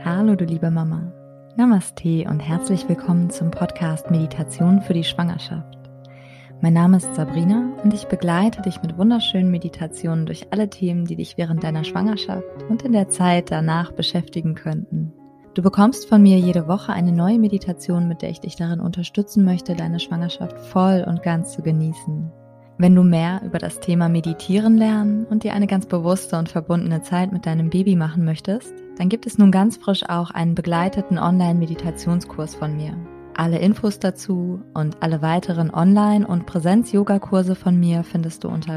Hallo du liebe Mama, Namaste und herzlich willkommen zum Podcast Meditation für die Schwangerschaft. Mein Name ist Sabrina und ich begleite dich mit wunderschönen Meditationen durch alle Themen, die dich während deiner Schwangerschaft und in der Zeit danach beschäftigen könnten. Du bekommst von mir jede Woche eine neue Meditation, mit der ich dich darin unterstützen möchte, deine Schwangerschaft voll und ganz zu genießen. Wenn du mehr über das Thema Meditieren lernen und dir eine ganz bewusste und verbundene Zeit mit deinem Baby machen möchtest, dann gibt es nun ganz frisch auch einen begleiteten Online-Meditationskurs von mir. Alle Infos dazu und alle weiteren Online- und Präsenz-Yoga-Kurse von mir findest du unter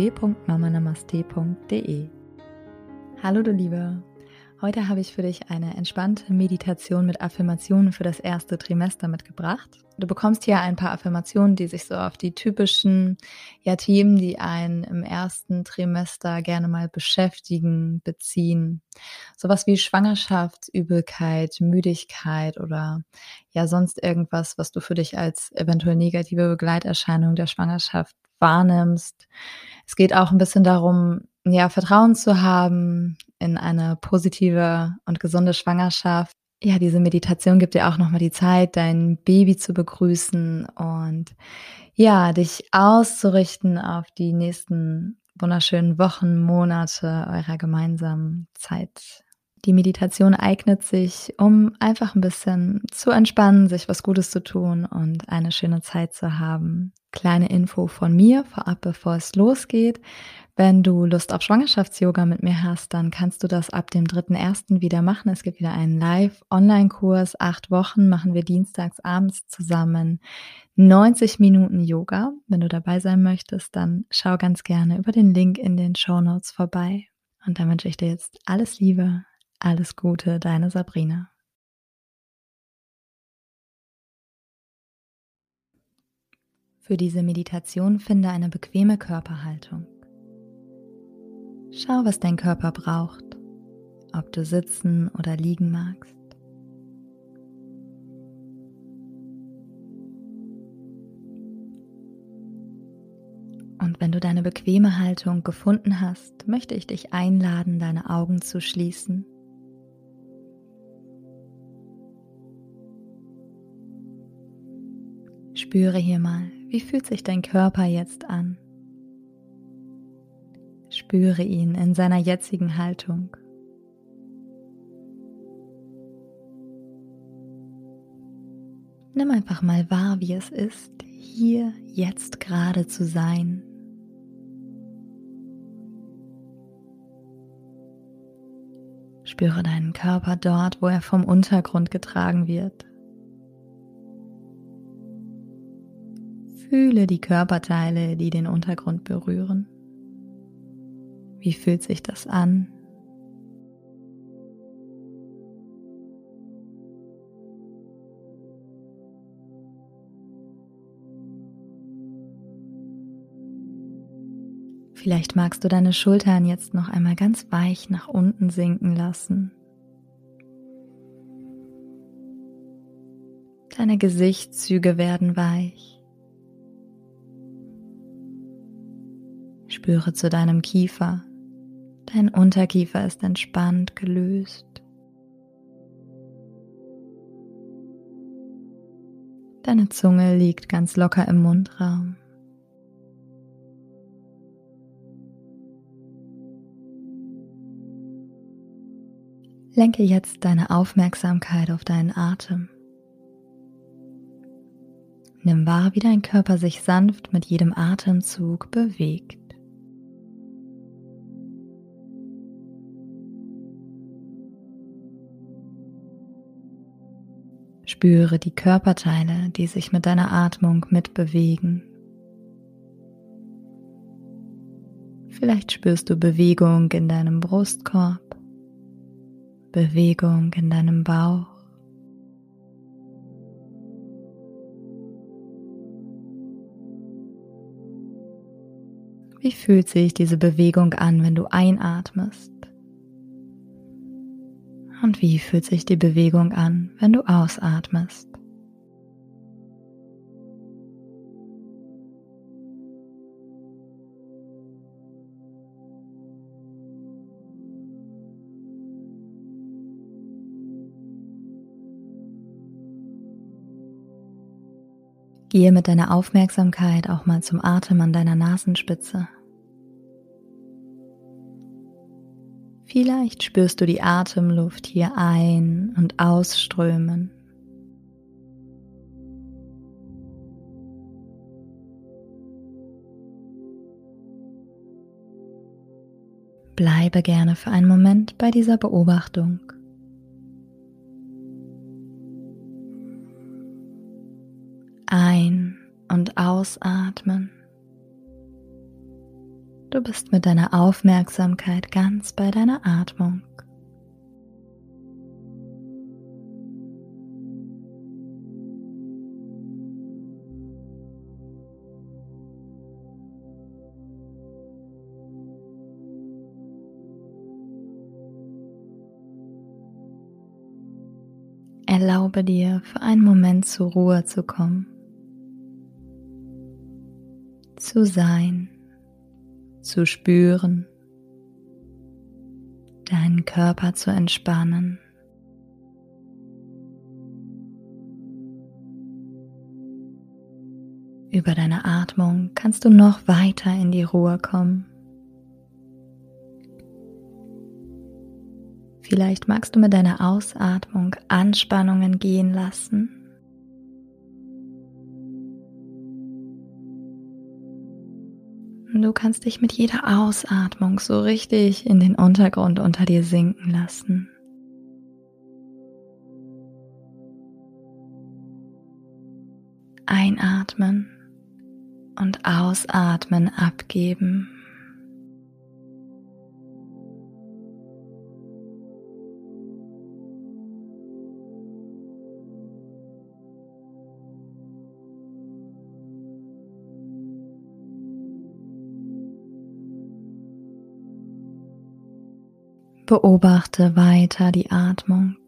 www.mamanamaste.de. Hallo du Liebe! Heute habe ich für dich eine entspannte Meditation mit Affirmationen für das erste Trimester mitgebracht. Du bekommst hier ein paar Affirmationen, die sich so auf die typischen Themen, die einen im ersten Trimester gerne mal beschäftigen, beziehen. Sowas wie Schwangerschaft, Übelkeit, Müdigkeit oder sonst irgendwas, was du für dich als eventuell negative Begleiterscheinung der Schwangerschaft wahrnimmst. Es geht auch ein bisschen darum, Vertrauen zu haben in eine positive und gesunde Schwangerschaft. Ja, diese Meditation gibt dir auch noch mal die Zeit, dein Baby zu begrüßen und dich auszurichten auf die nächsten wunderschönen Wochen, Monate eurer gemeinsamen Zeit. Die Meditation eignet sich, um einfach ein bisschen zu entspannen, sich was Gutes zu tun und eine schöne Zeit zu haben. Kleine Info von mir vorab, bevor es losgeht. Wenn du Lust auf Schwangerschafts-Yoga mit mir hast, dann kannst du das ab dem 3.1. wieder machen. Es gibt wieder einen Live-Online-Kurs. 8 Wochen machen wir dienstags abends zusammen 90 Minuten Yoga. Wenn du dabei sein möchtest, dann schau ganz gerne über den Link in den Shownotes vorbei. Und dann wünsche ich dir jetzt alles Liebe, alles Gute, deine Sabrina. Für diese Meditation finde eine bequeme Körperhaltung. Schau, was dein Körper braucht, ob du sitzen oder liegen magst. Und wenn du deine bequeme Haltung gefunden hast, möchte ich dich einladen, deine Augen zu schließen. Spüre hier mal, wie fühlt sich dein Körper jetzt an? Spüre ihn in seiner jetzigen Haltung. Nimm einfach mal wahr, wie es ist, hier jetzt gerade zu sein. Spüre deinen Körper dort, wo er vom Untergrund getragen wird. Fühle die Körperteile, die den Untergrund berühren. Wie fühlt sich das an? Vielleicht magst du deine Schultern jetzt noch einmal ganz weich nach unten sinken lassen. Deine Gesichtszüge werden weich. Spüre zu deinem Kiefer. Dein Unterkiefer ist entspannt gelöst. Deine Zunge liegt ganz locker im Mundraum. Lenke jetzt deine Aufmerksamkeit auf deinen Atem. Nimm wahr, wie dein Körper sich sanft mit jedem Atemzug bewegt. Spüre die Körperteile, die sich mit deiner Atmung mitbewegen. Vielleicht spürst du Bewegung in deinem Brustkorb, Bewegung in deinem Bauch. Wie fühlt sich diese Bewegung an, wenn du einatmest? Und wie fühlt sich die Bewegung an, wenn du ausatmest? Gehe mit deiner Aufmerksamkeit auch mal zum Atem an deiner Nasenspitze. Vielleicht spürst du die Atemluft hier ein- und ausströmen. Bleibe gerne für einen Moment bei dieser Beobachtung. Ein- und ausatmen. Du bist mit deiner Aufmerksamkeit ganz bei deiner Atmung. Erlaube dir, für einen Moment zur Ruhe zu kommen, zu sein, zu spüren, deinen Körper zu entspannen. Über deine Atmung kannst du noch weiter in die Ruhe kommen. Vielleicht magst du mit deiner Ausatmung Anspannungen gehen lassen. Du kannst dich mit jeder Ausatmung so richtig in den Untergrund unter dir sinken lassen. Einatmen und ausatmen abgeben. Beobachte weiter die Atmung.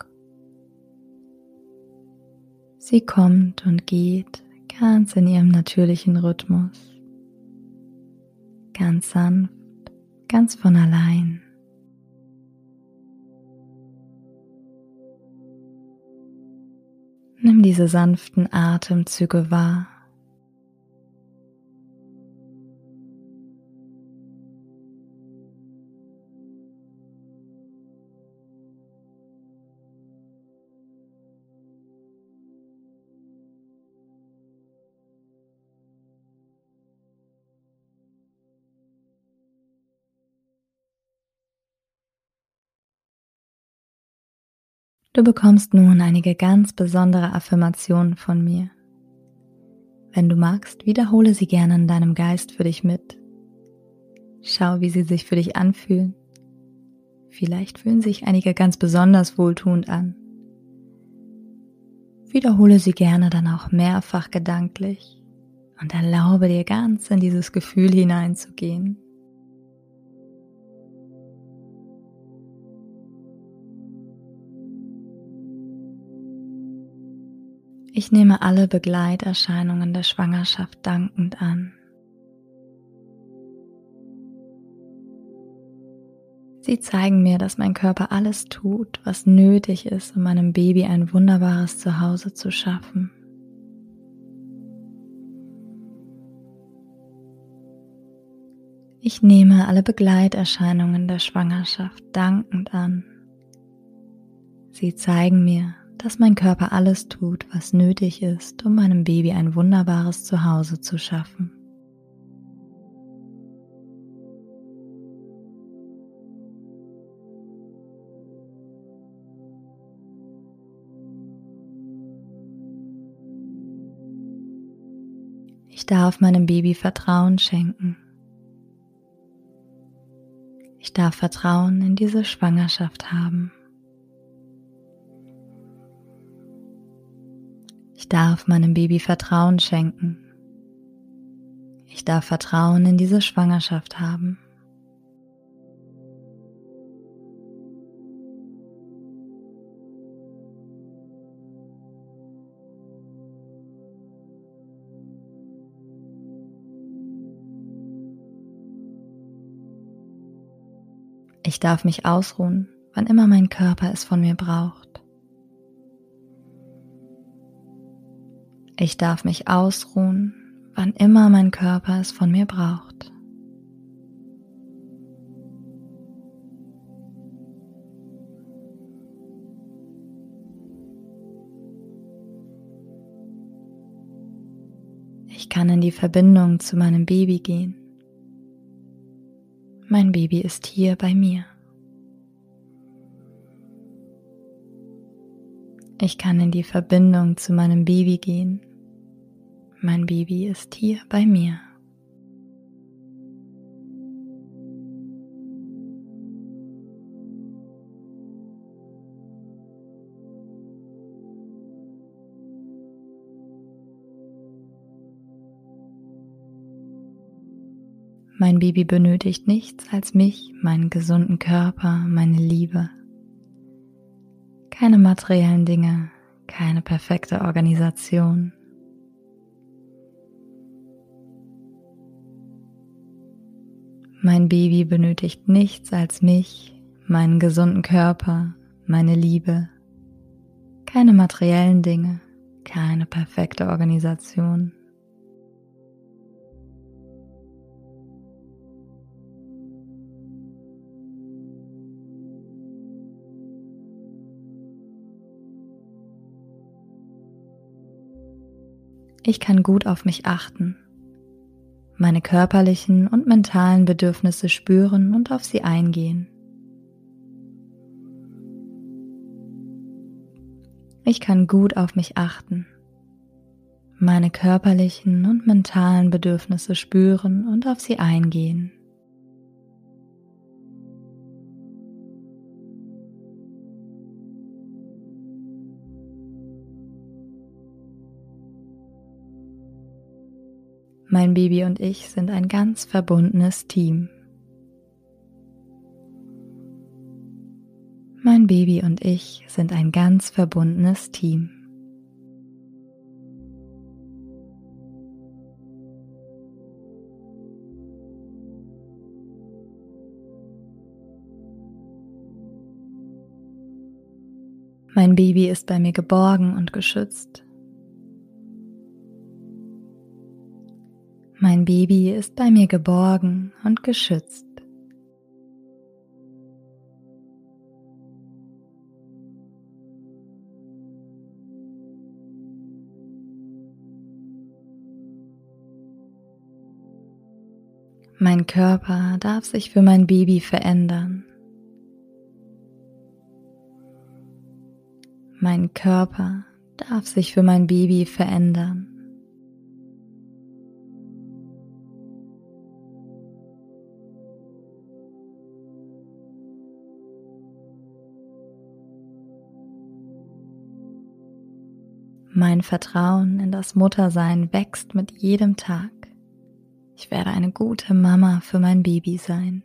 Sie kommt und geht ganz in ihrem natürlichen Rhythmus. Ganz sanft, ganz von allein. Nimm diese sanften Atemzüge wahr. Du bekommst nun einige ganz besondere Affirmationen von mir. Wenn du magst, wiederhole sie gerne in deinem Geist für dich mit. Schau, wie sie sich für dich anfühlen. Vielleicht fühlen sich einige ganz besonders wohltuend an. Wiederhole sie gerne dann auch mehrfach gedanklich und erlaube dir ganz in dieses Gefühl hineinzugehen. Ich nehme alle Begleiterscheinungen der Schwangerschaft dankend an. Sie zeigen mir, dass mein Körper alles tut, was nötig ist, um meinem Baby ein wunderbares Zuhause zu schaffen. Ich nehme alle Begleiterscheinungen der Schwangerschaft dankend an. Sie zeigen mir, dass mein Körper alles tut, was nötig ist, um meinem Baby ein wunderbares Zuhause zu schaffen. Ich darf meinem Baby Vertrauen schenken. Ich darf Vertrauen in diese Schwangerschaft haben. Ich darf meinem Baby Vertrauen schenken. Ich darf Vertrauen in diese Schwangerschaft haben. Ich darf mich ausruhen, wann immer mein Körper es von mir braucht. Ich darf mich ausruhen, wann immer mein Körper es von mir braucht. Ich kann in die Verbindung zu meinem Baby gehen. Mein Baby ist hier bei mir. Ich kann in die Verbindung zu meinem Baby gehen. Mein Baby ist hier bei mir. Mein Baby benötigt nichts als mich, meinen gesunden Körper, meine Liebe. Keine materiellen Dinge, keine perfekte Organisation. Mein Baby benötigt nichts als mich, meinen gesunden Körper, meine Liebe. Keine materiellen Dinge, keine perfekte Organisation. Ich kann gut auf mich achten, meine körperlichen und mentalen Bedürfnisse spüren und auf sie eingehen. Ich kann gut auf mich achten, meine körperlichen und mentalen Bedürfnisse spüren und auf sie eingehen. Mein Baby und ich sind ein ganz verbundenes Team. Mein Baby und ich sind ein ganz verbundenes Team. Mein Baby ist bei mir geborgen und geschützt. Mein Baby ist bei mir geborgen und geschützt. Mein Körper darf sich für mein Baby verändern. Mein Körper darf sich für mein Baby verändern. Mein Vertrauen in das Muttersein wächst mit jedem Tag. Ich werde eine gute Mama für mein Baby sein.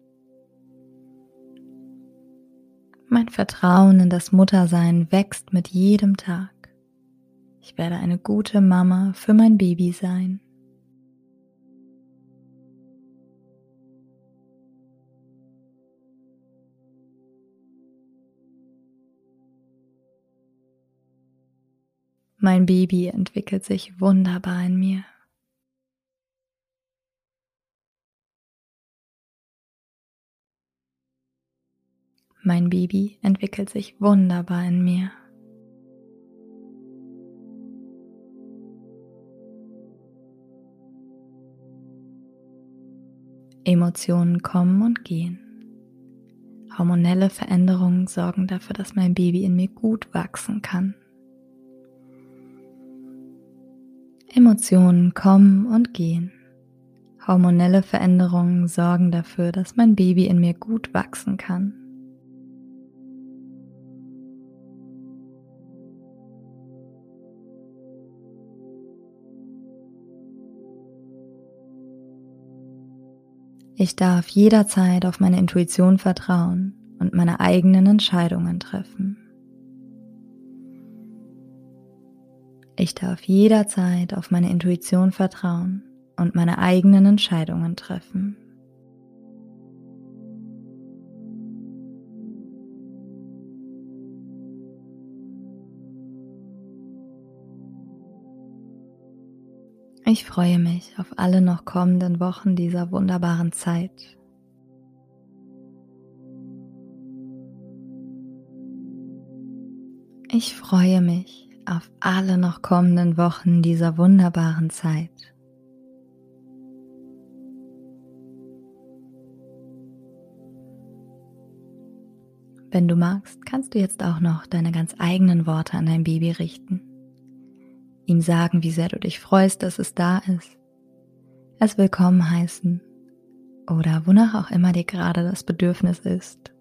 Mein Vertrauen in das Muttersein wächst mit jedem Tag. Ich werde eine gute Mama für mein Baby sein. Mein Baby entwickelt sich wunderbar in mir. Mein Baby entwickelt sich wunderbar in mir. Emotionen kommen und gehen. Hormonelle Veränderungen sorgen dafür, dass mein Baby in mir gut wachsen kann. Emotionen kommen und gehen. Hormonelle Veränderungen sorgen dafür, dass mein Baby in mir gut wachsen kann. Ich darf jederzeit auf meine Intuition vertrauen und meine eigenen Entscheidungen treffen. Ich darf jederzeit auf meine Intuition vertrauen und meine eigenen Entscheidungen treffen. Ich freue mich auf alle noch kommenden Wochen dieser wunderbaren Zeit. Ich freue mich auf alle noch kommenden Wochen dieser wunderbaren Zeit. Wenn du magst, kannst du jetzt auch noch deine ganz eigenen Worte an dein Baby richten. Ihm sagen, wie sehr du dich freust, dass es da ist. Es willkommen heißen oder wonach auch immer dir gerade das Bedürfnis ist.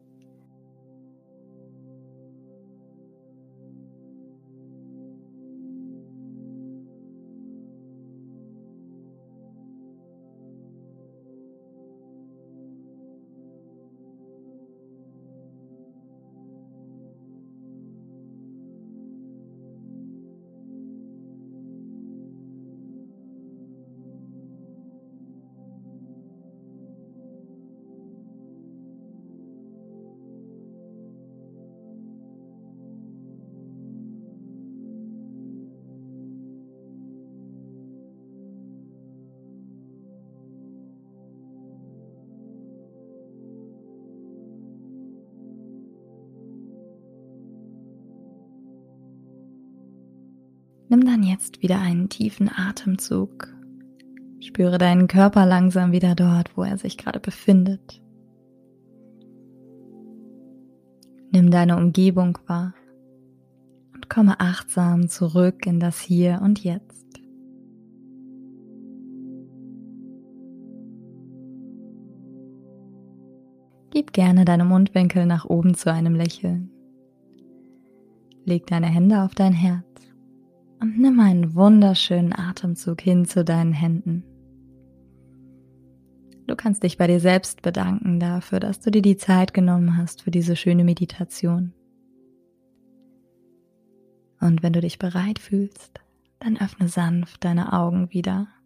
Nimm dann jetzt wieder einen tiefen Atemzug. Spüre deinen Körper langsam wieder dort, wo er sich gerade befindet. Nimm deine Umgebung wahr und komme achtsam zurück in das Hier und Jetzt. Gib gerne deine Mundwinkel nach oben zu einem Lächeln. Leg deine Hände auf dein Herz und nimm einen wunderschönen Atemzug hin zu deinen Händen. Du kannst dich bei dir selbst bedanken dafür, dass du dir die Zeit genommen hast für diese schöne Meditation. Und wenn du dich bereit fühlst, dann öffne sanft deine Augen wieder.